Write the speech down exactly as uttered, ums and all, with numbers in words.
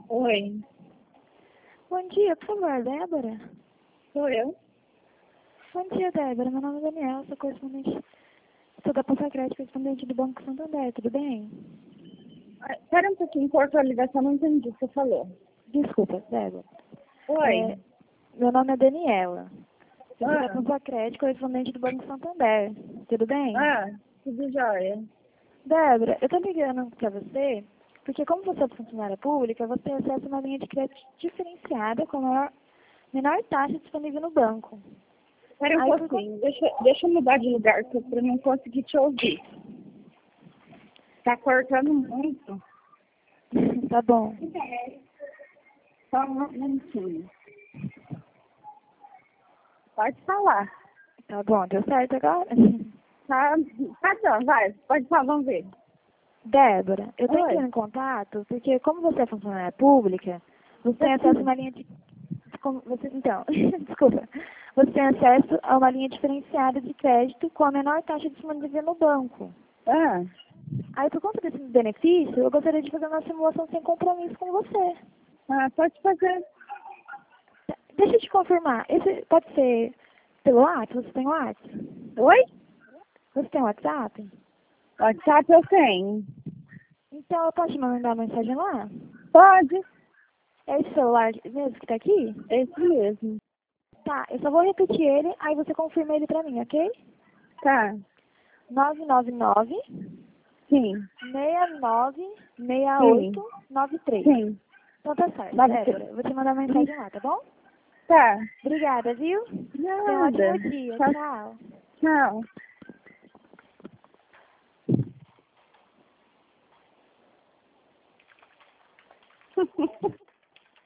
Oi, Bom dia, por favor, Débora. sou eu. Bom dia, Débora. Meu nome é Daniela, sou correspondente, sou da Pousa Crédito, correspondente do Banco Santander, tudo bem? Ah, Espera um pouquinho, cortou a ligação, não entendi o que você falou. Desculpa, Débora. É, Oi. meu nome é Daniela. Eu sou da Ah, Pousa Crédito, correspondente do Banco Santander, tudo bem? ah, tudo jóia. Débora, eu tô ligando pra você, porque como você é funcionária pública, você tem acesso a uma linha de crédito diferenciada com a maior, menor taxa disponível no banco. Espera um Aí, por pouquinho, deixa, deixa eu mudar de lugar que eu pra não conseguir te ouvir. Tá cortando muito. con- Tá bom. Só um minutinho. Pode falar. Tá bom, deu certo agora? Tá, tá dando, vai, pode falar, vamos ver. Débora, eu tô Oi. entrando em contato porque como você é funcionária pública, você tem acesso a Assim, uma linha de... como Você, então, desculpa. Você tem acesso a uma linha diferenciada de crédito com a menor taxa disponível no banco. ah, Aí, por conta desse benefício, eu gostaria de fazer uma simulação sem compromisso com você. ah, pode fazer. Deixa eu te confirmar. Esse pode ser pelo WhatsApp? Você tem WhatsApp? Oi? Você tem WhatsApp? WhatsApp eu tenho. Então, eu posso te mandar uma mensagem lá? Pode, É esse celular mesmo que tá aqui? esse mesmo. Tá, eu só vou repetir ele, aí você confirma ele pra mim, ok? Tá, nove nove nove, sim, seis nove seis sim, oito nove três. sim. Então tá certo, Nove Débora. Eu vou te mandar uma mensagem lá, tá bom? Tá. Obrigada, viu? Tenha um Nada. ótimo dia. Tchau. Tchau. Tchau.